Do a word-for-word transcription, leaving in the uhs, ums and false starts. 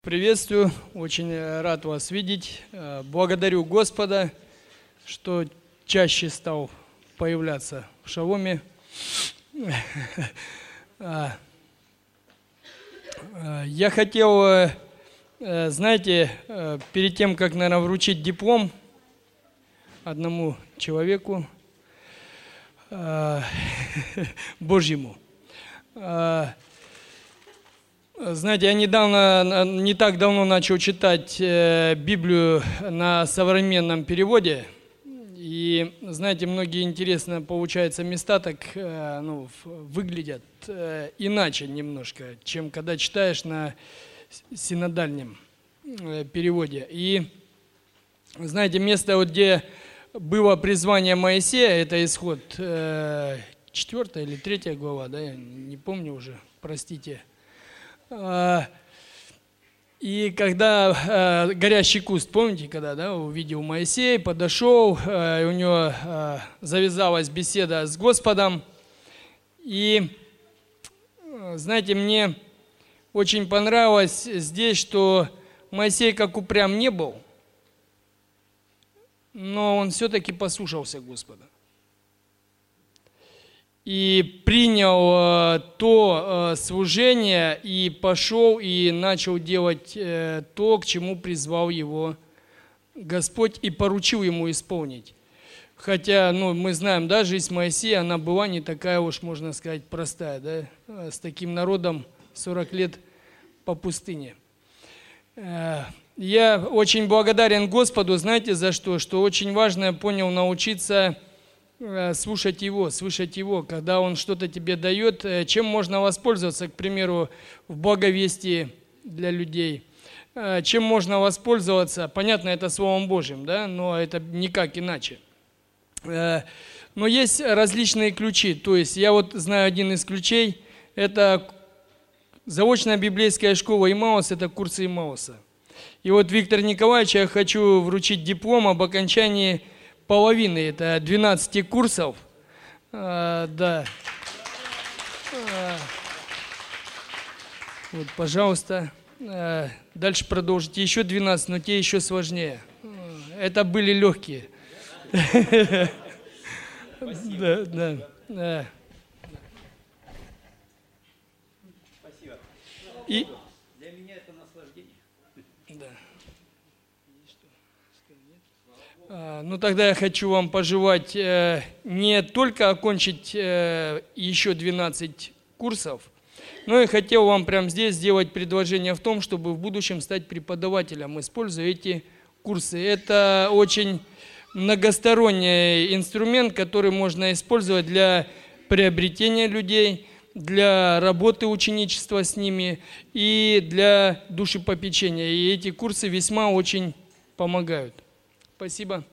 Приветствую, очень рад вас видеть. Благодарю Господа, что чаще стал появляться в Шаломе. Я хотел, знаете, перед тем, как, наверное, вручить диплом одному человеку Божьему, знаете, я недавно, не так давно начал читать Библию на современном переводе. И, знаете, многие интересно, получается, места так ну, выглядят иначе немножко, чем когда читаешь на синодальном переводе. И, знаете, место, вот, где было призвание Моисея, это Исход четвёртая или третья глава, да, я не помню уже, простите. И когда э, горящий куст, помните, когда да, увидел Моисей, подошел, э, у него э, завязалась беседа с Господом. И, знаете, мне очень понравилось здесь, что Моисей как упрям не был, но он все-таки послушался Господа. И принял э, то э, служение, и пошел, и начал делать э, то, к чему призвал его Господь, и поручил ему исполнить. Хотя, ну, мы знаем, да, жизнь Моисея, она была не такая уж, можно сказать, простая, да, с таким народом сорок лет по пустыне. Э, я очень благодарен Господу, знаете, за что? Что очень важно, я понял, научиться слушать Его, слышать Его, когда Он что-то тебе дает, чем можно воспользоваться, к примеру, в благовестии для людей, чем можно воспользоваться, понятно, это Словом Божьим, да, но это никак иначе. Но есть различные ключи, то есть я вот знаю один из ключей, это заочная библейская школа Имаус, это курсы Имауса. И вот, Виктор Николаевич, я хочу вручить диплом об окончании половины, это двенадцать курсов, а, да. А, вот, пожалуйста. А, дальше продолжите. Еще двенадцать, но те еще сложнее. Это были легкие. Да, да, да. Спасибо. И для меня это наслаждение. Да. Ну, тогда я хочу вам пожелать э, не только окончить э, еще двенадцать курсов, но и хотел вам прямо здесь сделать предложение в том, чтобы в будущем стать преподавателем, используя эти курсы. Это очень многосторонний инструмент, который можно использовать для приобретения людей, для работы ученичества с ними и для душепопечения. И эти курсы весьма очень помогают. Спасибо.